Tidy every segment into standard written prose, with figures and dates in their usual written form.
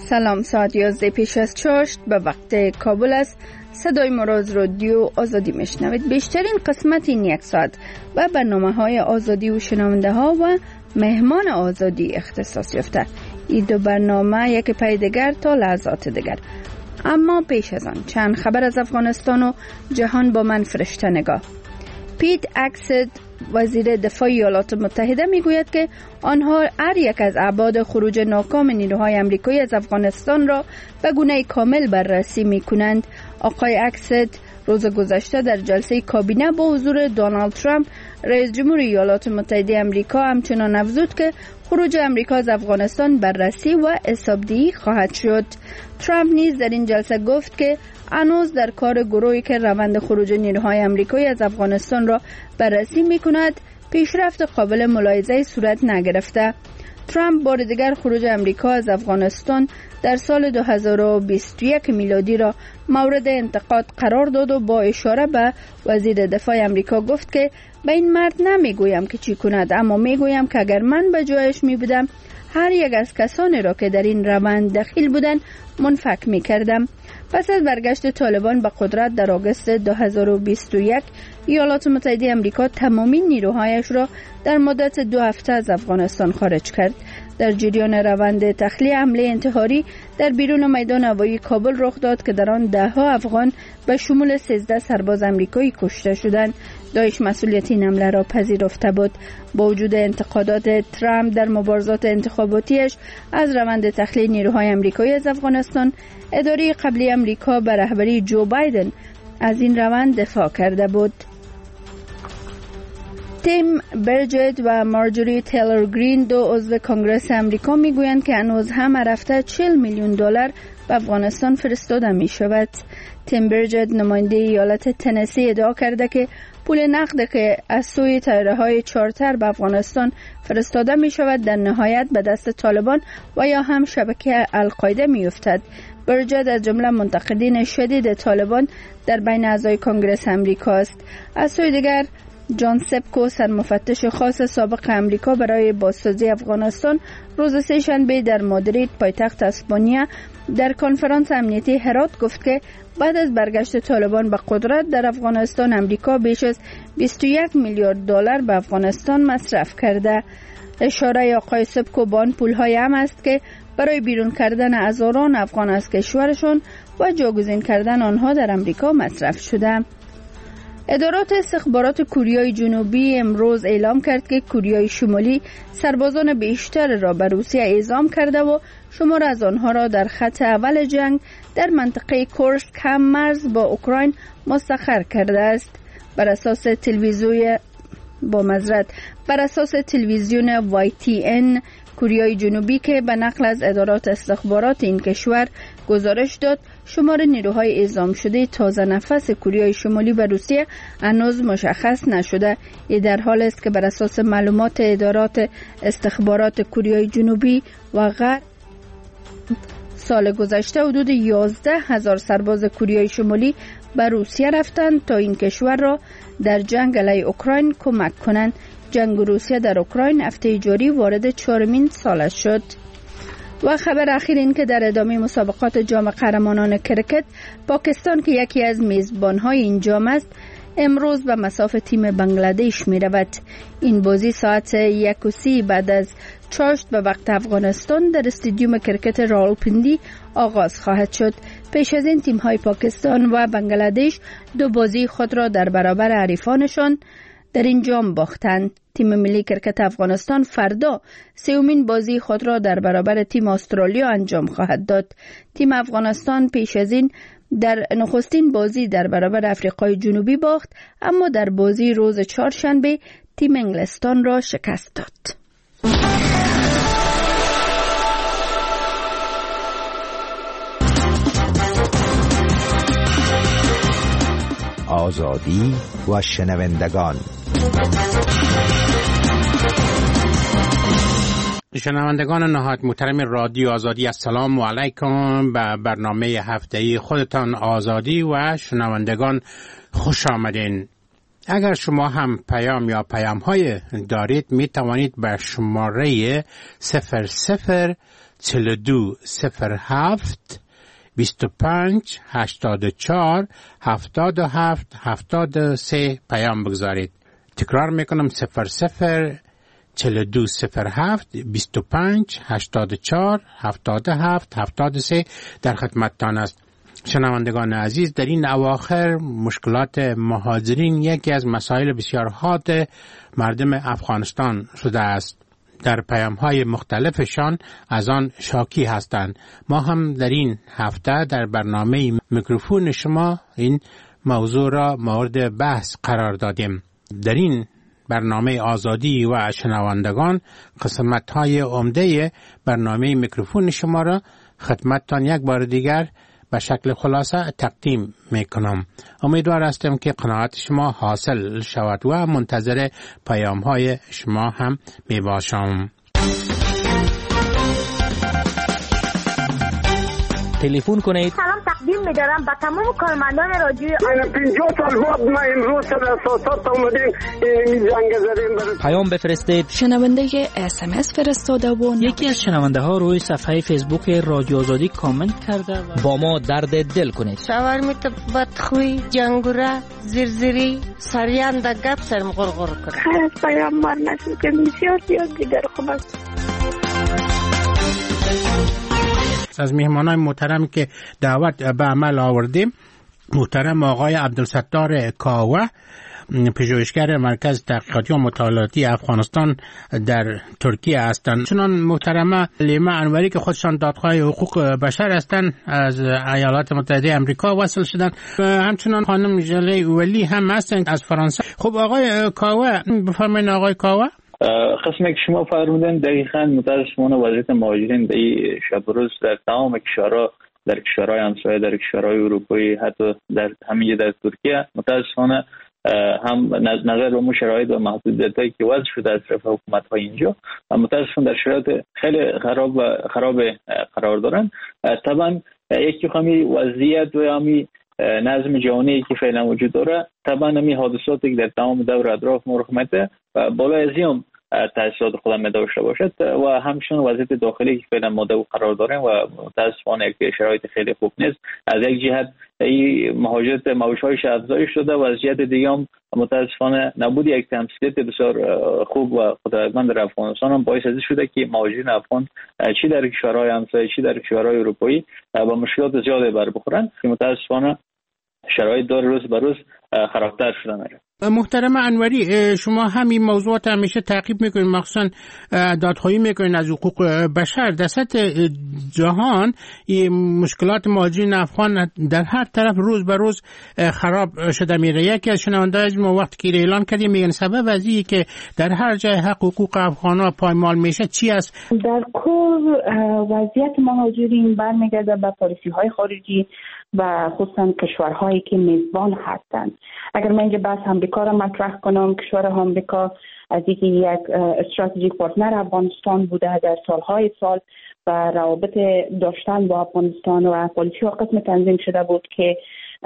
سلام، ساعت 11 پیش از چاشت به وقت کابل است. صدای مراز رادیو آزادی میشنوید. بیشترین قسمت این یک ساعت و برنامه های آزادی و شنونده ها و مهمان آزادی اختصاص یافته. این دو برنامه یک پی دیگر تا لحظات دیگر. اما پیش از آن چند خبر از افغانستان و جهان با من فرشته نگاه. پیت اکسد وزیر دفاع ایالات متحده میگوید که آنها هر یک از ابعاد خروج ناکام نیروهای آمریکایی از افغانستان را به گونه کامل بررسی میکنند. آقای اکسد روز گذشته در جلسه کابینه با حضور دونالد ترامپ رئیس جمهور ایالات متحده آمریکا همچنان افزود که خروج آمریکا از افغانستان بررسی و حسابدهی خواهد شد. ترامپ نیز در این جلسه گفت که هنوز در کار گروهی که روند خروج نیروهای آمریکایی از افغانستان را بررسی می‌کند پیشرفت قابل ملاحظه‌ای صورت نگرفته. ترامپ بار دیگر خروج آمریکا از افغانستان در سال 2021 میلادی را مورد انتقاد قرار داد و با اشاره به وزیر دفاع آمریکا گفت که به این مرد نمیگویم که چی کند، اما میگویم که اگر من به جایش می بودم هر یک از کسانی را که در این روند دخیل بودند منفک می کردم. پس از برگشت طالبان به قدرت در آگوست 2021 ایالات متحده آمریکا تمامی نیروهایش را در مدت 2 هفته از افغانستان خارج کرد. در جریان روند تخلیه حمله انتحاری در بیرون میدان هوایی کابل رخ داد که در آن 10 افغان به شمول 13 سرباز آمریکایی کشته شدند. داعش مسئولیت این حمله را پذیرفته بود. با وجود انتقادات ترامپ در مبارزات انتخاباتیش از روند تخلیه نیروهای آمریکایی از افغانستان، اداره قبلی آمریکا به رهبری جو بایدن از این روند دفاع کرده بود. تیم برجت و مارجوری تیلر گرین، دو عضو کنگره آمریکا، میگویند که هنوز هم رفته $40 میلیون به افغانستان فرستاده می شود. تیم برجت نماینده ایالت تنسی ادعا کرده که پول نقد که از سوی طیاره‌های چارتر به افغانستان فرستاده می شود در نهایت به دست طالبان و یا هم شبکه القاعده می افتد. برجت از جمله منتقدین شدید طالبان در بین اعضای کنگره آمریکا است. از سوی دیگر جان سپکو، سرمفتش خاص سابق آمریکا برای بازسازی افغانستان، روز سه‌شنبه در مادرید پایتخت اسپانیا در کنفرانس امنیتی هرات گفت که بعد از برگشت طالبان به قدرت در افغانستان آمریکا بیش از $21 میلیارد به افغانستان مصرف کرده. اشاره آقای سپکو به آن پول‌های هم است که برای بیرون کردن هزاران افغان از کشورشان و جاگزین کردن آنها در آمریکا مصرف شده. ادارات استخبارات کوریای جنوبی امروز اعلام کرد که کوریای شمالی سربازان بیشتر را به روسیه اعزام کرده و شمار از آنها را در خط اول جنگ در منطقه کورسک هم مرز با اوکراین مستقر کرده است. بر اساس تلویزیون YTN کوریای جنوبی که به نقل از ادارات استخبارات این کشور گزارش داد، شمار نیروهای اعزام شده تازه نفس کوریای شمالی به روسیه هنوز مشخص نشده. این در حال است که بر اساس معلومات ادارات استخبارات کوریای جنوبی و غرب سال گذشته حدود 11,000 سرباز کوریای شمالی به روسیه رفتند تا این کشور را در جنگ علیه اوکراین کمک کنند. جنگ روسیه در اوکراین هفته جاری وارد 4مین سالش شد. و خبر اخیر این که در ادامه مسابقات جام قهرمانان کرکت، پاکستان که یکی از میزبانهای این جام است امروز به مصاف تیم بنگلادش می رود. این بازی ساعت 1:30 بعد از چاشت به وقت افغانستان در استادیوم کرکت راولپیندی آغاز خواهد شد. پیش از این تیم های پاکستان و بنگلادش 2 بازی خود را در برابر حریفانشان در این جام باختند. تیم ملی کرکت افغانستان فردا 3مین بازی خود را در برابر تیم استرالیا انجام خواهد داد. تیم افغانستان پیش از این در نخستین بازی در برابر آفریقای جنوبی باخت، اما در بازی روز چهارشنبه تیم انگلستان را شکست داد. آزادی و شنوندگان. شنوندگان نهایت محترم رادیو آزادی، السلام علیکم. به برنامه هفته‌ای خودتان آزادی و شنوندگان خوش آمدین. اگر شما هم پیام یا پیام های دارید می توانید به شماره 004207 25 84 77 73 پیام بگذارید. تکرار میکنم 004207 25 84 77 73 در خدمتتان است. شنوندگان عزیز، در این اواخر مشکلات مهاجرین یکی از مسائل بسیار حاد مردم افغانستان شده است. در پیام‌های مختلفشان از آن شاکی هستند. ما هم در این هفته در برنامه میکروفون شما این موضوع را مورد بحث قرار دادیم. در این برنامه آزادی و شنوندگان قسمت‌های عمده برنامه میکروفون شما را خدمتتان یک بار دیگر به شکل خلاصه تقدیم میکنم. امیدوار هستم که قناعت شما حاصل شود و منتظر پیام های شما هم می باشم. تلفن کنید. سلام تقدیم می‌دارم به تمام کارمندان رادیو. 50 سال بعد ما امروز در اساسات اومدیم این جنگ زدیم. پیام بفرستید. شنونده SMS فرستاده و یکی از شنونده ها روی صفحه فیسبوک رادیو آزادی کامنت کرده با ما درد دل کنید. شاورمیت بدخوی جنگوره زرزری سریان دا گپ سرم غرغر کنه. هر پیام مار نشد که بسیار دیگر خوب است. از میهمانان محترم که دعوت به عمل آوردیم، محترم آقای عبدالستار کاوه، پژوهشگر مرکز تحقیقاتی و مطالعاتی افغانستان در ترکیه هستند. چنان محترمه لیما انوری که خودشان دادخواه حقوق بشر هستند از ایالات متحده آمریکا وصل شدند. همچنان خانم جلی ولی هم هستند از فرانسه. خب آقای کاوه، بفرمایید آقای کاوه. قسمی که شما فرمودن دقیقاً متاسفانه وضعیت مهاجرین در شب روز در تمام کشورها، در کشورهای همسایه، در کشورهای اروپایی، حتی در همین در ترکیه متاسفانه هم نظر به شرایط و محدودیتایی که وضع شده از طرف حکومت‌های اینجا متاسفانه در شرایط خیلی خراب قرار دارن. طبعا یکی خامی وضعیت و همی نظم جهانی که فعلا وجود داره، طبعا همی حادثاتی که در تمام دور اطراف مرحمته و بالای از این تأثیرات خودم داشته باشد و همچنین وضعیت داخلی که فعلا ما قرار داریم و متاسفانه یک شرایط خیلی خوب نیست. از یک جهت این مهاجرت موج‌هایش افزایش شده و از جهت دیگه هم متاسفانه نبود یک تمثیلیت بسیار خوب و قدرتمند در افغانستان هم باعث شده که مهاجرین افغان چی در کشورهای همسایه چی در کشورهای اروپایی با مشکلات زیادی بر بخورن که متاسفانه شرایط داره روز به روز خرابتر شدن. محترم انوری، شما همین موضوعات همیشه تعقیب میکنید، مخصوصا دادخواهی میکنید از حقوق بشر. در سطح جهان مشکلات مهاجرین افغان در هر طرف روز به روز خراب شده میره. یکی از شنونده‌های از ما وقتی که اعلان کردیم میگن سبب از اینه که در هر جای حقوق افغان‌ها پایمال میشه چی است؟ در کل وضعیت مهاجرین برمیگرده به پالیسی‌های خارجی و خصوصا کشورهایی که میزبان هستند. اگر من اینجا بحث آمریکا را مطرح کنم، کشور آمریکا از اینکه یک استراتژیک پارتنر افغانستان بوده در سالهای سال و روابط داشتن با افغانستان و پالیسی ها قسم تنظیم شده بود که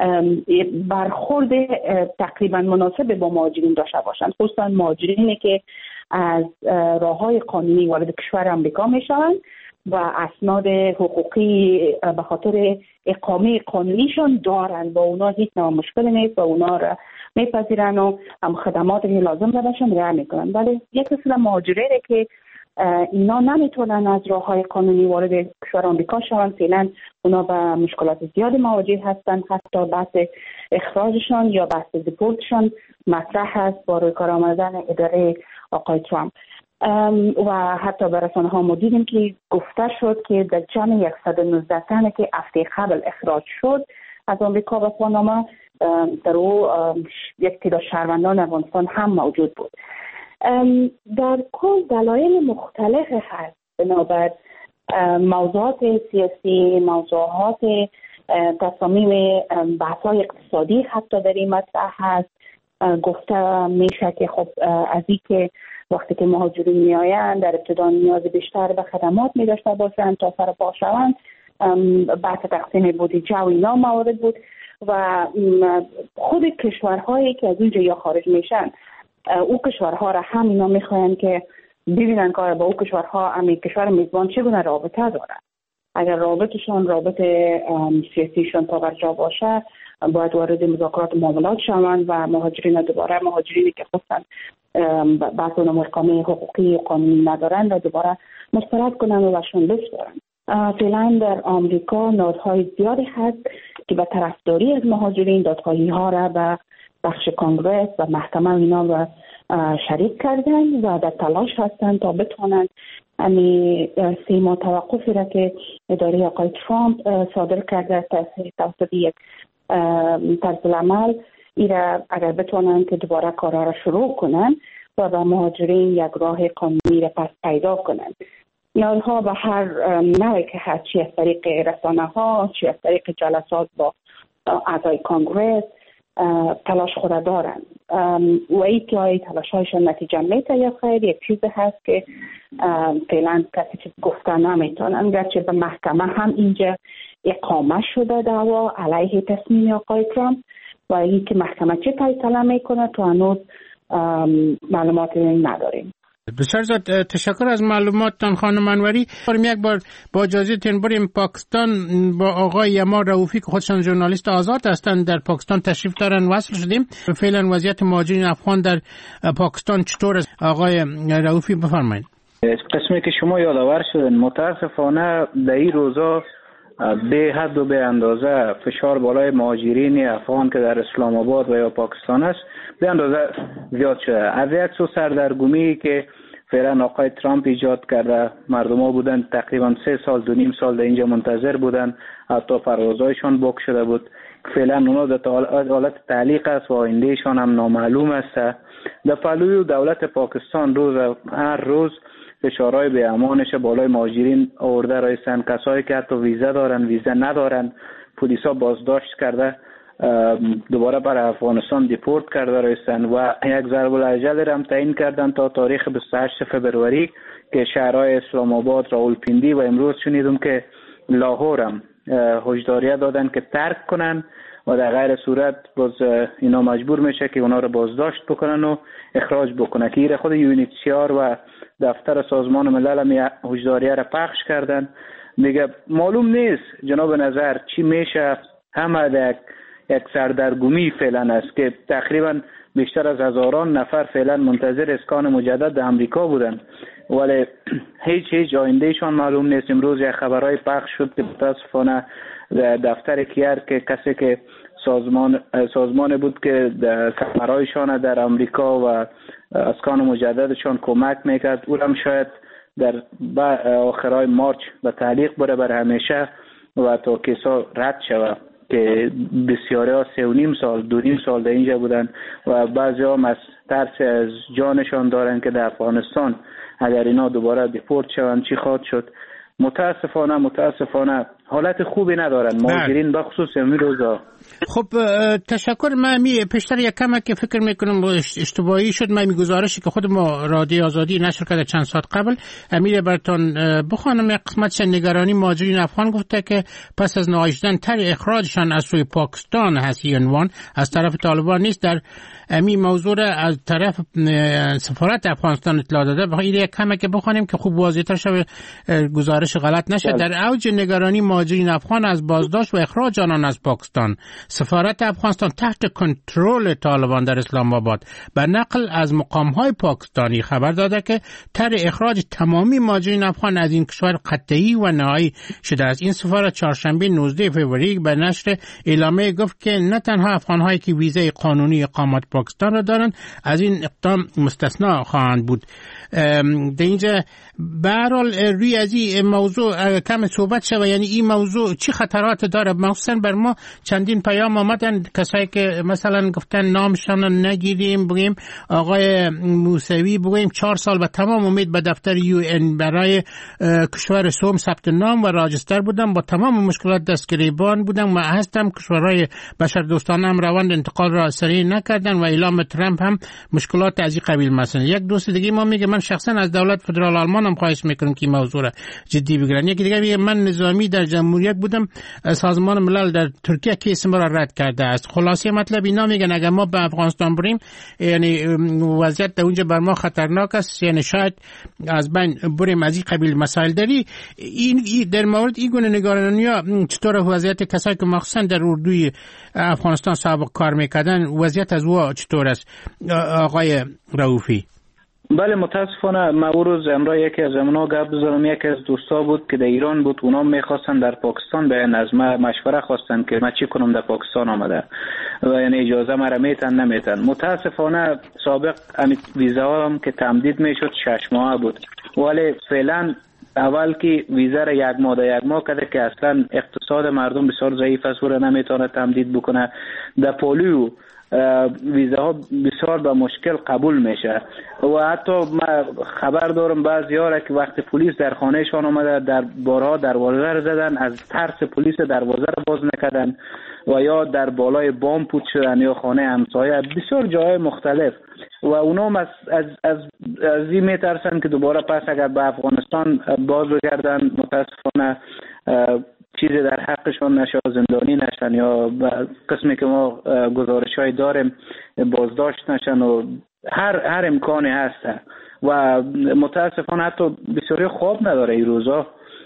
برخورد تقریبا مناسب با مهاجرین داشته باشند، خصوصا مهاجرینی که از راههای قانونی وارد کشور آمریکا میشوند و اسناد حقوقی به خاطر اقامه قانونیشان دارن، با اونا هیچ نوع مشکلی نیست و اونا را میپذیرن و هم خدماتی که لازم دارشون رعایت میکنن. ولی یک قسم مهاجرینه که اینا نمیتونن از راههای قانونی وارد کشور آمریکا شوند، فعلا اونا به مشکلات زیادی مواجه هستن. حتی بحث اخراجشان یا بحث دیپورتشان مطرح هست با روی کار آمدن اداره آقای ترامپ و حتی به رسانه ها ما دیدیم که گفته شد که در جمع 119 تنه که هفته قبل اخراج شد از آمریکا و پاناما در او یک تعداد شهروندان افغانستان هم موجود بود. در کل دلایل مختلف هست، بنابر موضوعات سیاسی، موضوعات تصامیم بحث‌های اقتصادی حتی در این مطرح هست. گفته میشه که خب از این که وقتی که مهاجرین میآیند در ابتدا نیاز بیشتر به خدمات می داشته باشند تا سر پا شوند، بحث تقسیم بودجه و اینا موارد بود و خود کشورهایی که از اونجا یا خارج میشن او کشورها را هم اینا میخواین که ببینن که با او کشورها کشور میزبان چگونه رابطه دارن. اگر رابطشان رابطه سیاسیشان پاورجا باشه باید وارد مذاکرات معاملات شوند و مهاجرین دوباره مهاجرینی که خواستن بعض مرکامه حقوقی قانونی ندارن و دوباره مسترد کنن و بهشون بسپارن. فعلا در آمریکا نهادهای زیادی هست که به طرفداری از مهاجرین دادخواهی ها را به بخش کانگرس و محکمه اینا و شریک کردن و در تلاش هستند تا بتوانند 3 ماه توقفی را که اداره آقای ترامپ صادر کرده توسط یک طرز العمل ایره اگر بتوانند که دوباره کارها را شروع کنند و به مهاجرین یک راه قانونی را پس پیدا کنند. اینها به هر نوعی که هست، چی از طریق رسانه ها، چی از طریق جلسات با اعضای کانگرس تلاش خود دارند و ای که های تلاش هایشان نتیجه میده یا خیر. یک چیز هست که فعلا کسی چیز گفته نمیتونن، گرچه به محکمه هم اینجا اقامه شده دعوا علیه تصمیم آقای ترامپ و ای که محکمه چه فیصله میکنه تو هنوز معلومات نداریم. بسیار زیاد تشکر از معلوماتتان خانم انوری. یک بار با اجازهتون بریم پاکستان با آقای یما رؤوفی که خودشان ژورنالیست آزاد هستند در پاکستان تشریف دارن وصل شدیم. فعلا وضعیت مهاجرین افغان در پاکستان چطور است؟ آقای رؤوفی بفرمایید. قسمی که شما یادآور شدن متاسفانه در این روزا به حد و به اندازه فشار بالای مهاجرین افغان که در اسلام آباد و یا پاکستان است به اندازه زیاد شده. از یک سو سردرگمی که فعلا آقای ترامپ ایجاد کرده، مردم ها بودن تقریبا 3 سال 2.5 سال در اینجا منتظر بودن، حتی پروازهایشان بوک شده بود. فعلا اونا در حالت تعلیق است و آیندهشان هم نامعلوم است. در پهلوی دولت پاکستان هر روز فشارهای به امانش بالای مهاجرین آورده رایستن. کسایی که حتی ویزا دارن ویزا ندارن پلیسا بازداشت کرده دوباره برای افغانستان دیپورت کرده رایستن و یک ضرب الاجل هم تعیین کردن تا تاریخ 28 فبروری که شهرهای اسلام آباد، راولپیندی و امروز شنیدم که لاهور هم هشداریه دادن که ترک کنن و در غیر صورت باز اینا مجبور میشه که اونا رو بازداشت بکنن و اخراج بکنن. که خود یونیتسیار و دفتر سازمان ملل هم هشداریه را پخش کردن. دیگه معلوم نیست جناب نظر چی میشه. همه یک سردرگمی فعلا است که تقریبا بیشتر از هزاران نفر فعلا منتظر اسکان مجدد در امریکا بودن ولی هیچ آیندهشان معلوم نیست. امروز یک خبرهای پخش شد که متاسفانه دفتر کیر که کسی که سازمان بود که سفرهایشان در امریکا و اسکان مجددشان کمک میکرد او هم شاید در آخرهای مارچ به تعلیق بره بر همیشه و تا کیسا رد شود که بسیاری ها 3.5 سال 2.5 سال در اینجا بودن و بعضی هم از ترس از جانشان دارن که در افغانستان اگر اینا دوباره دیپورت شوند چی خواهد شد. متاسفانه حالت خوبی ندارن مهاجرین به خصوص این روزا. خب تشکر. من پیشتر یک کمک که فکر میکنم اشتباهی شد. من گزارشی که خود ما رادیو آزادی نشر کرده چند ساعت قبل امیر براتون بخوانم. یک قسمت نگرانی مهاجرین افغان گفته که پس از نهادیدن طرح اخراجشان از سوی پاکستان هست عنوان از طرف طالبان نیست. در این موضوع از طرف سفارت افغانستان اطلاع داده. بخوام یک کمک بخوانیم که خوب واضح‌تر شه گزارش غلط نشه. در اوج نگرانی مهاجرین افغان از بازداشت و اخراج آنان از پاکستان سفارت افغانستان تحت کنترل طالبان در اسلام آباد به نقل از مقام‌های پاکستانی خبر داده که طرح اخراج تمامی مهاجرین افغان از این کشور قطعی و نهایی شده است. این سفارت چهارشنبه 19 فوریه به نشر اعلامیه گفت که نه تنها افغان‌هایی که ویزای قانونی اقامت پاکستان را دارند از این اقدام مستثنا خواهند بود. در اینجا به هر حال روی از این موضوع کم صحبت شود. یعنی این موضوع چی خطرات داره؟ مخصوصا بر ما چندین پیام آمدن کسایی که مثلا گفتن نامشان نگیریم، بگیم آقای موسوی بگیم 4 سال به تمام امید به دفتر UN برای کشور سوم ثبت نام و راجستر بودم، با تمام مشکلات دستگریبان بودم و هستم. کشورهای بشر دوستانه هم روند انتقال را سریع نکردن و اعلام ترامپ هم مشکلات از این قبیل. مثلا یک دوست دیگه ما میگه من شخصا از دولت فدرال آلمان هم خواهش میکنم که موضوع را جدی بگیرن. یکی دیگه میگه من نظامی در جمهوریت بودم، سازمان ملل در ترکیه کیس ما را رد کرده است. خلاصه مطلب اینا میگن اگر ما به افغانستان بریم یعنی وضعیت در اونجا بر ما خطرناک است، یعنی شاید از بین بریم از این قبیل مسائل داری. این در مورد این گونه نگرانی‌ها چطور وضعیت کسایی که مخصوصا در اردوی افغانستان سابق کار میکردن وضعیت از او چطور است آقای رؤوفی؟ بله متاسفانه ما روز امروز یکی از اونا گپ بزنم. یکی از دوستا بود که در ایران بود، اونا میخواستن در پاکستان بیان، از ما مشوره خواستن که ما چی کنم در پاکستان آمده و یعنی اجازه مرا میتن نمیتن. متاسفانه سابق ویزا هم که تمدید میشد 6 ماه بود، ولی فعلا اول که ویزا را یک ماه کرده که اصلا اقتصاد مردم بسیار ضعیف است و نمیتونه تمدید بکنه. در پولیو ویزاها بسیار به مشکل قبول میشه و حتی ما خبر دارم بعضی‌ها که وقتی پلیس در خانهشان آمده در بارها دروازه را زدن، از ترس پلیس دروازه را باز نکردن و یا در بالای بام پوت شدن یا خانه همسایه، بسیار جای مختلف. و اونام از این میترسن که دوباره پس اگر به افغانستان باز بگردن متاسفانه چیزی در حقشون نشه، زندانی نشن یا قسمی که ما گزارش‌های داریم بازداشت نشن و هر امکانی هست. و متاسفانه حتی بسیاری خواب نداره این روزا،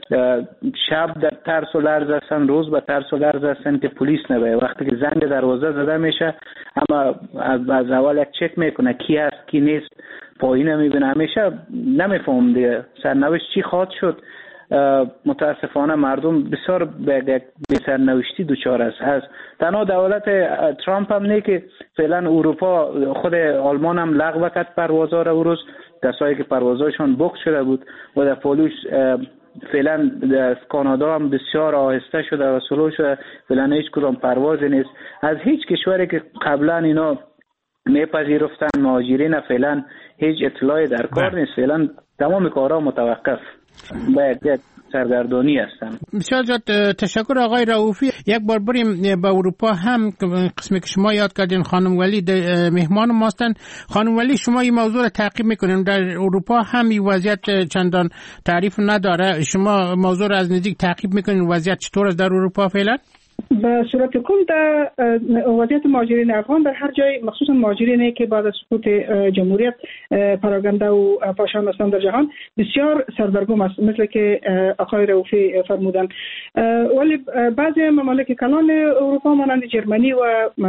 شب در ترس و لرز هستن، روز به ترس و لرز هستن که پلیس نباید. وقتی که زنگ دروازه زده میشه اما از اول یک چک میکنه کی هست کی نیست، پایین میبینه، همیشه نمیفهم دیگه سرنوشت چی خواهد شد. متاسفانه مردم بسیار به سرنوشتی دچار است. تنها دولت ترامپ هم نه که فعلا اروپا، خود آلمان هم لغو کرد پروازها را، روز کسایی که پروازهاشون بوک شده بود و در پولوش فعلا در کانادا هم بسیار آهسته شده و سلو شده، فعلا هیچ کدام پروازی نیست از هیچ کشوری که قبلا اینا میپذیرفتن مهاجرین. فعلا هیچ اطلاعی در کار نیست، فعلا تمام کارها متوقف باید سرگردانی هستن. بسیار تشکر آقای رؤوفی. یک بار بریم به اروپا هم قسمی که شما یاد کردین خانم ولی مهمان ماستن. خانم ولی شما این موضوع را تعقیب میکنین، در اروپا هم این وضعیت چندان تعریف نداره، شما موضوع را از نزدیک تعقیب میکنین وضعیت چطور است در اروپا فعلا؟ به صورت کل در وضعیت مهاجرین افغان در هر جای، مخصوصا مهاجرینی که بعد از سقوط جمهوریت پراگنده و پاشان هستند در جهان، بسیار سردرگم است مثل که آقای رؤوفی فرمودند. ولی بعضی ممالک کلان اروپا مانند جرمنی و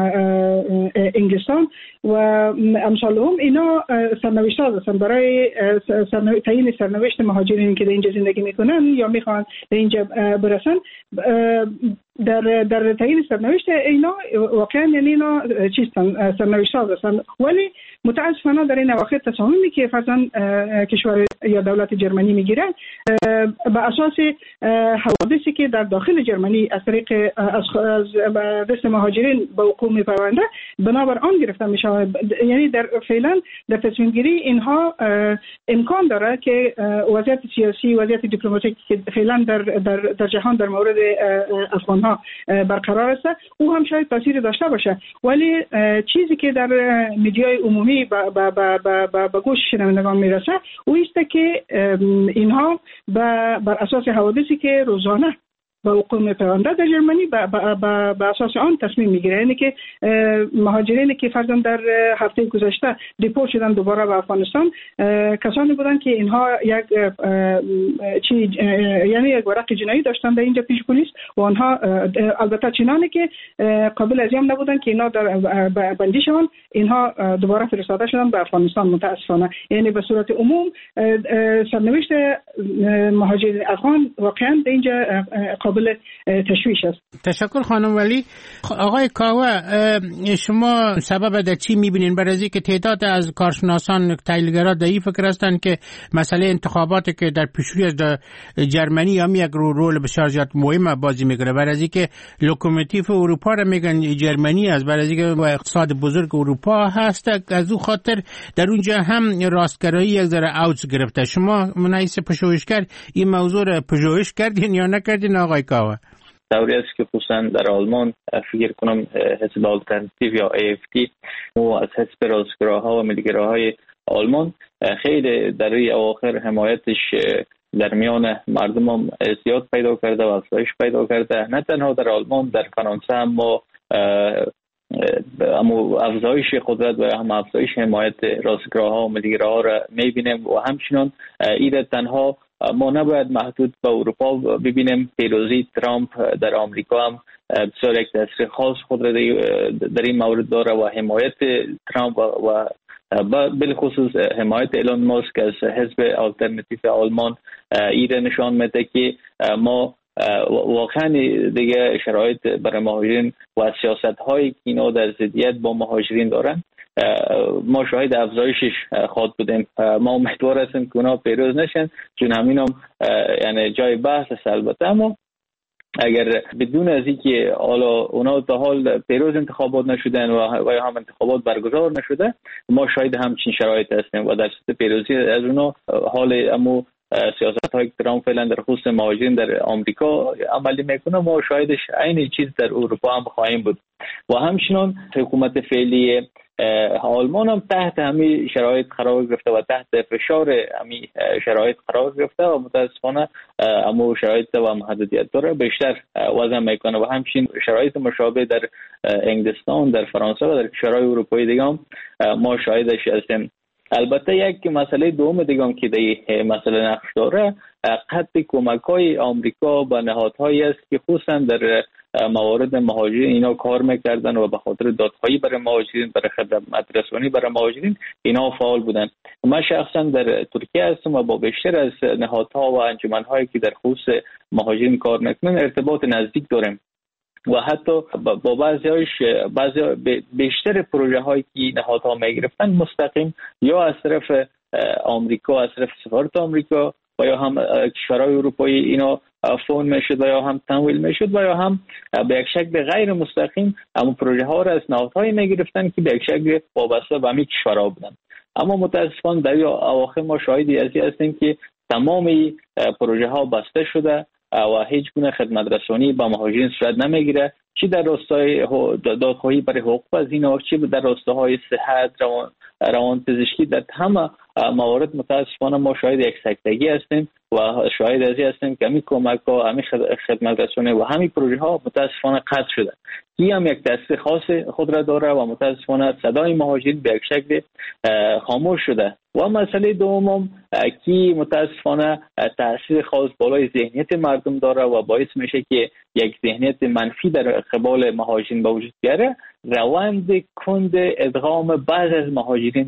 انگلستان و امثال هم اینا سرنوشت هستند برای تعیین سرنوشت مهاجرین که در اینجا زندگی میکنن یا میخوان به اینجا برسن. در تعیین سرنوشت اینا واقعا یعنی اینا چیستن سرنوشت هستن، ولی متاسفانه در این اواخر تصامیمی که فرضاً کشور یا دولت جرمنی میگیره به اساس حوادثی که در داخل جرمنی از طریق از دست مهاجرین به حقوق میپرونده بنابر آن گرفته میشه. یعنی در فعلا در تصمیم گیری اینها امکان داره که وضعیت سیاسی، وضعیت دیپلماتیکی که فعلا در جهان در مورد افغان ها برقرار است او هم شاید تاثیر داشته باشه، ولی چیزی که در میدیای عمومی به گوش شنوندگان میرسه او است که اینها بر اساس حوادثی که روزانه با حقوق میپرونده در جرمنی به اساس آن تصمیم میگیره. یعنی که مهاجرینی که فرضاً در هفته گذشته دیپورت شدن دوباره به افغانستان کسانی بودن که اینها یعنی یک ورق جنایی داشتن در اینجا پیش پلیس و آنها البته چنانه که قابل از یام نبودن که اینا در بندی شدن، اینها دوباره فرستاده شدن به افغانستان. متاسفانه یعنی به صورت عموم سرنوشت مهاجرین افغان واقعا در اینجا قابل تشویش است. تشکر خانم ولی. آقای کاوه شما سبب در چی میبینین برای اینکه تعداد از کارشناسان تحلیلگرا در این فکر هستند که مسئله انتخاباتی که در پیشروی از جرمنی هم یک رول بسیار زیاد مهم بازی میکنه، برای اینکه لوکوموتیو اروپا را میگن جرمنی است، برای اینکه اقتصاد بزرگ اروپا هست، از او خاطر در اونجا هم راستگرایی یک ذره اوج گرفته. شما منایسه پژوهشگر این موضوع را پژوهش کردین یا نکردین آقای کاوه؟ دوری است که خصوصا در آلمان فکر کنم حزب آلترناتیو یا AFD و از حزب راستگراها و ملیگراهای آلمان خیلی در این اواخر حمایتش در میان مردم هم زیاد پیدا کرده و افزایش پیدا کرده. نه تنها در آلمان، در فرانسه هم ما اما افزایش قدرت و هم افزایش حمایت راستگراها و ملیگراها را میبینیم و همچنان این تنها ما نباید محدود به اروپا ببینیم. پیروزی ترامپ در آمریکا هم بسیار یک تاثیر خاص خود را در این مورد داره و حمایت ترامپ و بالخصوص حمایت ایلان ماسک از حزب آلترناتیو آلمان ایره نشان میده که ما واقعا دیگه شرایط برای مهاجرین و سیاست هایی که اینا در ضدیت با مهاجرین دارن ما شاهد افزایشش خواهد بودیم. ما امیدوار هستیم که اونا پیروز نشن، چون همین هم یعنی جای بحث است البته. اما اگر بدون از اینکه حالا اونا تا حال پیروز انتخابات نشدن و یا هم انتخابات برگزار نشده، ما شاید همچین شرایط هستیم و در صورت پیروزی از اونا حال امو سیاست های ترامپ فعلا در خصوص مهاجرین در آمریکا عملی میکنه، ما شاهدش عین چیز در اروپا هم خواهیم بود. و همچنان حکومت فعلی آلمان هم تحت همین شرایط قرار گرفته و تحت فشار همین شرایط قرار گرفته و متاسفانه اما شرایط و محدودیت داره بیشتر وضع میکنه و همچنین شرایط مشابه در انگلستان، در فرانسه و در کشورهای اروپایی دیگه هم ما شاهدش هستیم. البته یک مسئله دوم دیگه هم که در مسئله نقش داره قطع کمک‌های آمریکا به نهادهایی است که خصوصا در موارد مهاجرین اینا کار میکردن و به خاطر دادخواهی برای مهاجرین، برای خدمات رسانی برای مهاجرین اینا فعال بودن. من شخصا در ترکیه هستم و با بیشتر از نهادها و انجمن‌هایی که در خصوص مهاجرین کار میکنن ارتباط نزدیک داریم و حتی با بعضی بیشتر پروژه هایی که نهادها میگرفتن مستقیم یا از طرف آمریکا، از طرف سفارت آمریکا و یا هم کشورهای اروپایی اینا فون میشد و یا هم تمویل میشد و یا هم به یک شکل غیر مستقیم اما پروژه ها را از نهادهایی میگرفتن که به یک شکل وابسته به همین کشورها بودن. اما متاسفانه در اواخر ما شاهدی از این هستیم که تمام پروژه ها بسته شده و هیچ گونه خدمت رسانی با مهاجرین صورت نمیگیره، چی در راستای دادخواهی برای حقوق از اینا، چی در راستاهای صحت، روان پزشکی، در همه موارد متاسفانه ما شاهد یک سکتگی هستیم و شاهد از این هستیم که همین کمک ها، همین خدمت رسانی و همین پروژه ها متاسفانه قطع شده. این هم یک تاثیر خاص خود را داره و متاسفانه صدای مهاجرین به یک شکل خاموش شده. و مسئله دوم که متاسفانه تاثیر خاص بالای ذهنیت مردم داره و باعث میشه که یک ذهنیت منفی در قبال مهاجرین به وجود بیاره، روند کند ادغام بعض از مهاجرین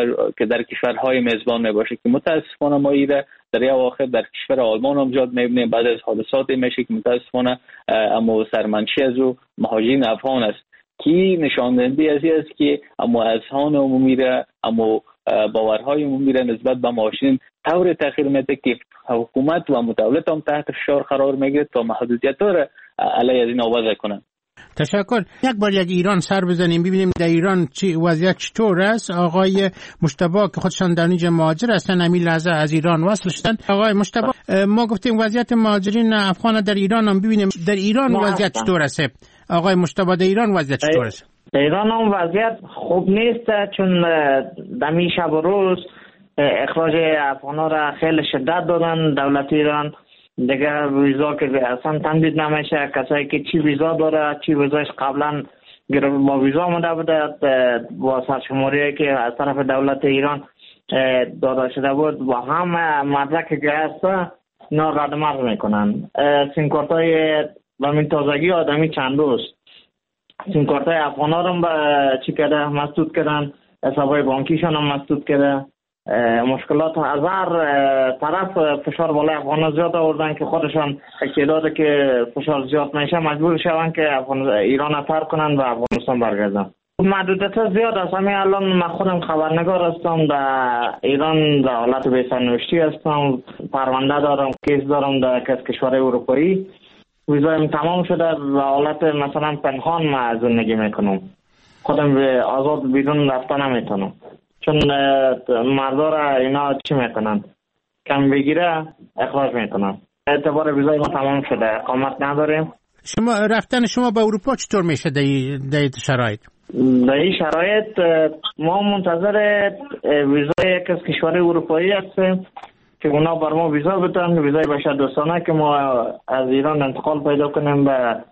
در کشورهای میزبان میباشه که متاسفانه ما ایره در اواخر در کشور آلمان هم زیاد میبینیم. بعد از حادثات میشه که متاسفانه اما سرمنشی از او مهاجرین افغان است که نشان دهنده از این است که اما اذهان عمومی را، اما باورهای عمومی را نسبت به مهاجرین طور تغییر میده که حکومت و مدولت هم تحت فشار قرار میگیره تا محدودیت را علیه از این وضع کنند. تشکر. یک بار یک ایران سر بزنیم ببینیم در ایران وضعیت چطور است. آقای مجتبی که خودشان در اینجا مهاجر هستن همین لحظه از ایران وصل شدن. آقای مجتبی، ما گفتیم وضعیت مهاجرین افغان در ایران هم ببینیم در ایران وضعیت چطور است. آقای مجتبی در ایران وضعیت چطور است؟ ایران هم وضعیت خوب نیست، چون دمی شب و روز اخراج افغانا را خیلی شدت دادن دولت ایران. دیگه ویزا که اصلا تمدید نمیشه، کسایی که چی ویزا داره، چی ویزاش قبلا با ویزا آمده بوده با سرشماری که از طرف دولت ایران داده شده بود و هم مدرک که هست اینا رد مرز میکنن. سیمکارتای و من تازگی آدمی چند روز سیمکارتای افغانا رو چی کرده مسدود کردن، حسابای بانکیشان هم مسدود کرده. مشکلات از هر طرف فشار بالای افغانا زیاد آوردن که خودشان اعتقاد که فشار زیاد میشه مجبور شدن که ایران رو ترک کنن و افغانستان برگردن. محدودیت زیاد است. همین الان من خودم خبرنگار هستم در ایران، در حالت بی‌سرنوشتی هستم، پرونده دارم، کیس دارم در کشورهای اروپایی. ویزایم تمام شده و حالت مثلا پنهان من زندگی میکنم، خودم به آزاد بیرون رفتن نمیتونم چون مردا را اینا چی میکنن، کم بگیره اخراج میکنن. اعتبار ویزای ما تمام شده، اقامت نداریم. شما رفتن شما به اروپا چطور میشه در این شرایط؟ در این شرایط ما منتظر ویزای یک از کشور اروپایی هستیم که اونا بر ما ویزا بدن، ویزای بشر دوستانه که ما از ایران انتقال پیدا کنیم به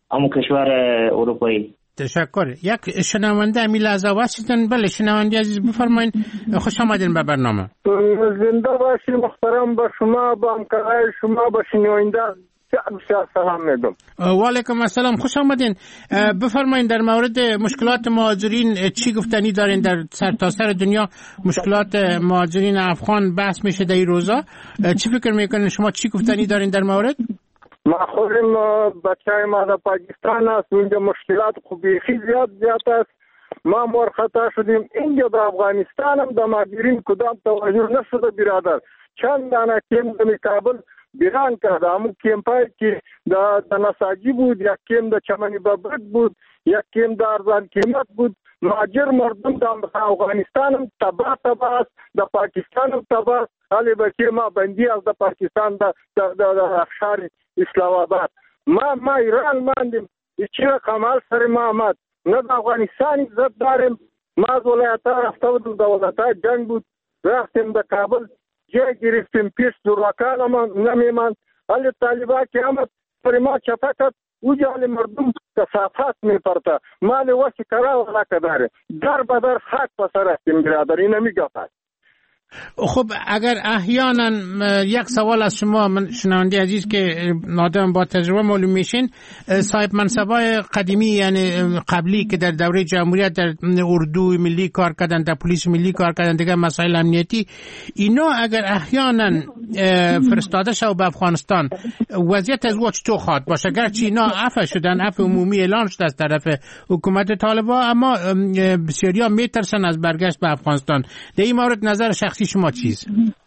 همون کشور اروپایی. تشکر. یک شنونده امی لحظه واسطن. بله شنونده عزیز بفرمایید. خوش آمدین به برنامه. زنده باشی محترم، به شما، به همکارای شما، به شنونده بسیار سلام میدم. و علیکم السلام، خوش آمدین. بفرمایید در مورد مشکلات مهاجرین چی گفتنی دارین؟ در سرتاسر دنیا مشکلات مهاجرین افغان بحث میشه در این روزا. چی فکر میکنین شما؟ چی گفتنی دارین در مورد؟ ما خودم بچه ما در پاکستان است، اونجا مشکلات خوبی زیاد است. ما مرخطا شدیم. اینجا در افغانستان هم در مهاجرین کدام توجه نشده برادر. چند دانه کم در کابل بیران کرده. همون کمپایی که در نساجی بود، یک کم در چمنی ببرد بود، یک کم در ارزان قیمت بود. مهاجر مردم در افغانستان هم تباه است، در پاکستان هم تباه است. حالی بکی ما بندی از در پاکستان در شهر اسلام آباد. ما ایران ماندیم. چی کمال سر ما آمد. نه در افغانستان عزت داریم. ما از ولایت ها رفته بودم، در ولایت ها جنگ بود، رفتیم در کابل جای گرفتیم، پیش دروکان ما نمیمان. حالی طالبا که آمد پر ما چپه کرد، او جال مردم کثافات میپرته. مال وسی کرا ولا کداره در بدر خاک پسر هستیم برادر. این نمیگه پس. خب اگر احیانا یک سوال از شما، من شنونده عزیز که آدم با تجربه معلوم میشین، صاحب منصبای قدیمی یعنی قبلی که در دوره جمهوریت در اردو ملی کار کردن، در پلیس ملی کار کردن، دیگه مسائل امنیتی، اینا اگر احیانا فرستاده شد به افغانستان، وضعیت از او چطور خواهد باشه؟ گرچه اینا عفو شدن، عفو عمومی اعلان شده از طرف حکومت طالبان، اما بسیاریا میترسن از برگشت به افغانستان. در این مورد نظر شخصی شما چیز؟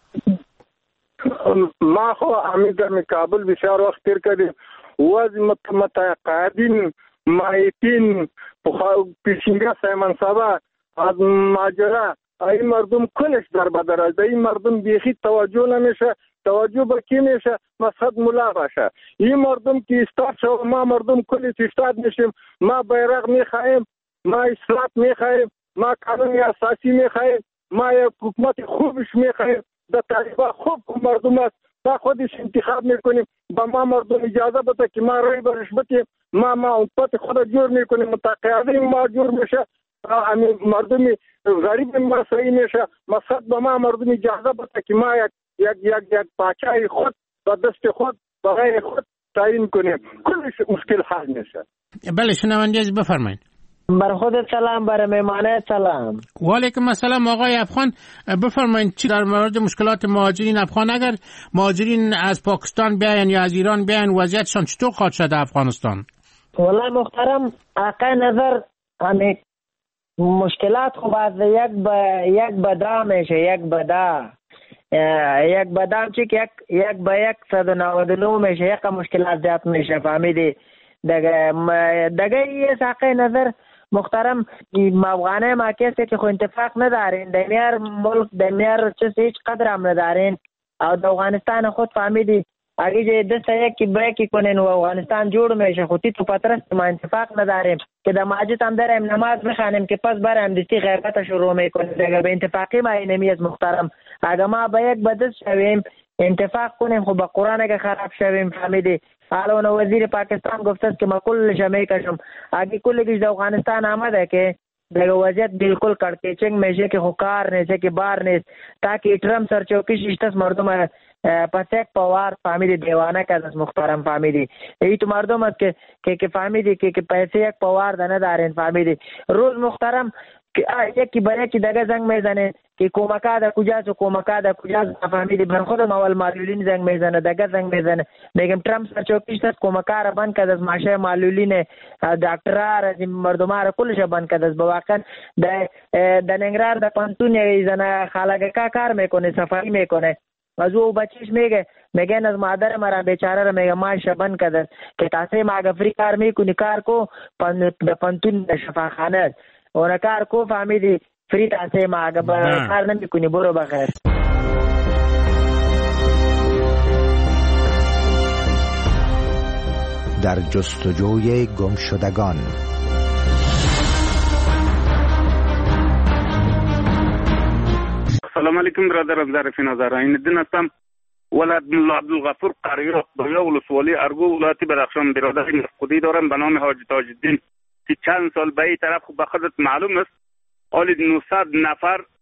ما خو امید در کابل بسیار وقت تیر کردیم. وضع متقاعدین، مایتین، پیشنگاه سایمان صاحب از ماجرا این مردم کلش در بدر است. این مردم بیخی توجه نمیشه. توجه به کی میشه؟ مسجد ملا باشه. این مردم که استاد شو، ما مردم کلش استاد میشیم. ما بیرق میخواهیم، ما اصلاح میخواهیم، ما قانون اساسی میخواهیم، ما یک حکومت خوبش میخواهیم. در طالبان خوب مردم است، ما خودش انتخاب میکنیم. با ما مردم اجازه بده که ما رای برش بتیم. ما امت خود جور میکنیم. متقاعدین ما جور میشه، مردم غریب ما صحیح میشه. مسجد با ما مردم اجازه بده که ما یک پاچای خود با دست خود برای خود تعیین کنیم. کلش مشکل حل میشه. بله شنونده عزیز بفرمایید. بر خودت سلام، بر مهمانه سلام. و علیکم السلام آقای افغان، بفرمایید چی در مورد مشکلات مهاجرین افغان، اگر مهاجرین از پاکستان بیاین یا از ایران بیاین، وضعیتشان چطور خواهد شد افغانستان؟ والله محترم، حقیقت نظر همین مشکلات خب از یک بدا میشه، یک بدا چی که یک به 199 میشه، یک مشکلات زیاد میشه. فهمیدی دگه یه حقیقت نظر محترم، افغانه ما کسی که خو اتفاق ندارین، دنیار ملک دنیار چیز هیچ قدر هم ندارین. او در افغانستان خود فهمیدی اگه جه دسته یکی بریکی کنین و افغانستان جور میشه، خودی تو پترست ما اتفاق نداریم که در مسجد هم داریم نماز بخوانیم که پس بریم دستی غیبت شروع میکنیم. اگر به اتفاقی ما اینمی از محترم، اگر ما به یک بدست شویم اتفاق کنیم خب با قرآن اگه خراب شویم. فهمیدی حالا وزیر پاکستان گفته است که ما کلش میکشم. اگه کلش در افغانستان آمده که در وضعیت بالکل کڑکیچنگ میشه که خوکار نیست که بار نیست، تاکه ټرمپ سرچوکیش است مردم پس یک پوار فهمیدی دیوانه کرد از محترم. فهمیدی ای تو مردم است که فهمیدی که پیسه یک پوار دنه دارین. فهمیدی روز محترم یکی برای که دگه زنگ میزنه که کمکا در کجاست و کمکا در کجاست. فهمیدی بر خودم اول معلولین زنگ میزنه، دگه زنگ میزنه میگم ترامپ سرچوکیش است کمکا را بند کرد از ماشه معلولین، دکترها را مردم را کلش بند کرد از بواقع در ننگرهار در پانتون یه زن خالقه کار میکنه، صفایی میکنه. از او بچیش میگن از مادر مرا بیچاره را میگه ماش بند کرد که تاسه ما فری کار میکنی، کار کو پانتون شفاخانه اون کار کو. فهمیدی فری تاسه ما کار نمیکنی، برو بخیر. در جستجوی گمشدگان. سلام علیکم برادرم، ظریف نظر این دین هستم ولد ملا عبدالغفور قریه دایا ولسوالی ارگو ولایت بدخشان برادر مفقودی دارم به نام حاج تاج الدین که چند سال به این طرف به خودت معلوم است حالی 900 نفر